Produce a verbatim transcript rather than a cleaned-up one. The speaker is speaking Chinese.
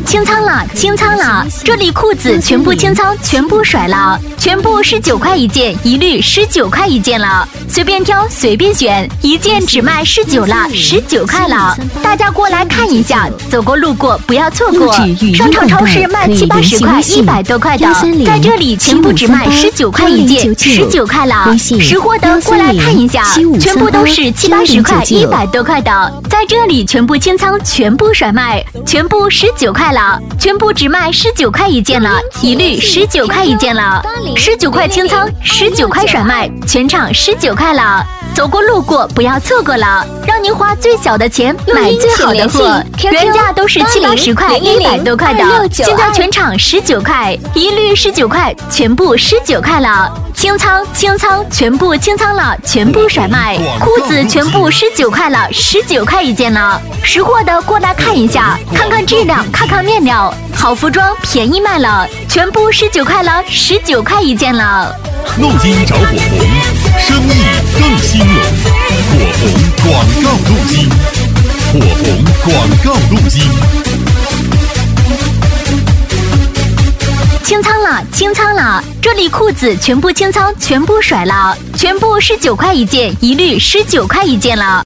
清仓了，清仓了！这里裤子全部清仓，全部甩了，全部十九块一件，一律十九块一件了，随便挑，随便选，一件只卖十九了，十九块了。大家过来看一下，走过路过不要错过。商场超市卖七八十块、一百多块的，在这里全部只卖十九块一件，十九块了。识货的过来看一下，全部都是七八十块、一百多块的，在这里全部清仓，全部甩卖，全部十九块了，全部只卖十九块一件了，一律十九块一件了，十九块清仓，十九块甩卖，全场十九块了。走过路过不要错过了，让您花最小的钱买最好的货，原价都是七八十块、一百多块的，现在全场十九块，一律十九块，全部十九块了。清仓清仓，全部清仓了，全部甩卖，裤子全部十九块了，十九块一件了。识货的过来看一下，看看质量，看看面料，好服装便宜卖了，全部十九块了，十九块一件了。 弄金找火红，生意更兴隆。火红广告路径，火红广告路径。 清仓了，清仓了！这里裤子全部清仓，全部甩了，全部十九块一件，一律十九块一件了。